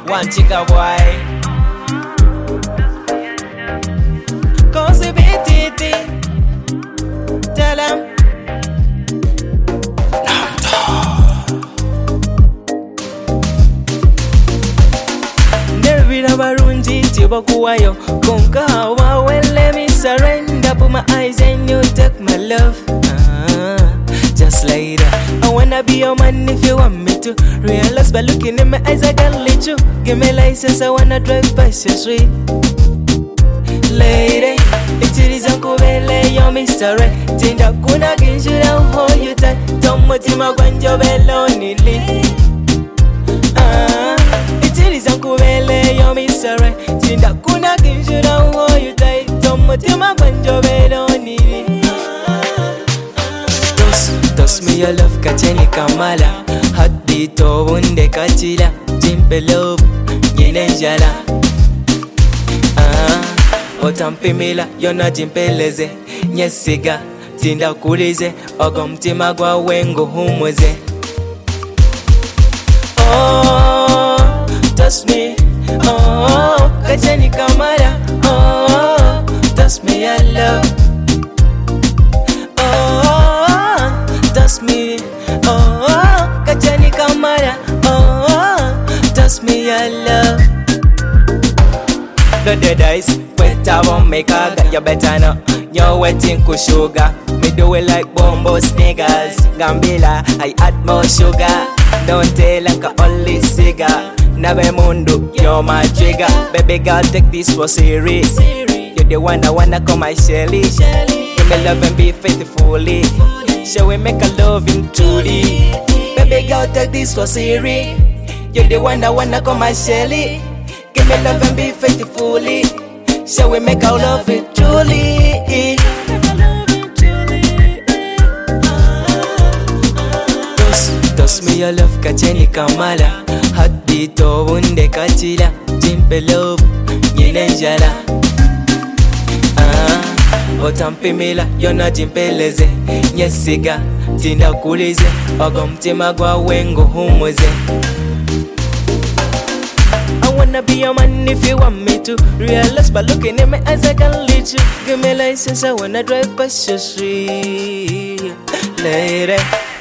one chica boy. Cause it be titi. Tell him. Barunji tibakuwayo konkawa. Well, let me surrender, put my eyes and you take my love. Just like that. I wanna be your man if you want me to. Realize by looking in my eyes I can let you. Give me license, I wanna drive past your street. Lady, it is a kubele, you're Mr. Red. Tinda kuna kinshura hold you tight. Tomo tima kwanjo beloni li. Kubele yo Mr. Right. Tinda kuna kinshura hold you tight. Tomo tima kwanjo beloni li. Toss me your love kacheni kamala. Hadi to wunde kachila. Jimpe love yine njala. Otampimila yona jimpeleze. Nyesiga tinda kulize. Ogo mtima gwa wengo humweze. Oh, toss me. Oh, kacheni kamala. Oh, toss me your love. Oh, toss me. Oh, kacheni kamala. Oh, toss me your love. The dice, wet I won't make her. You better know. You're waiting for sugar. Me do it like bombos niggas. Gambila, I add more sugar. Don't tell like a only cigar. Nabe mundo, you're my trigger. Baby girl, take this for serious. You're the one I wanna call my Shelly. Give me love and be faithfully. Shall we make a loving truly? Baby girl, take this for serious. You're the one I wanna call my Shelly. Give me love and be faithfully. Shall we make our love it truly? Toss me your love kacheni kamala. Hadi to wunde kachila. Jimpe love yine njala. Otampimila yona jimpeleze. Nyesiga tinda kulize. Ogo mtima gwa wengo humweze. I wanna be your man if you want me to. Realize by looking in my eyes I can lead you. Give me license, I wanna drive past your street. Lady.